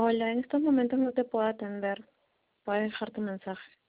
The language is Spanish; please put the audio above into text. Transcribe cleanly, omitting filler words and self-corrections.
Hola, en estos momentos no te puedo atender. Puedes dejar tu mensaje.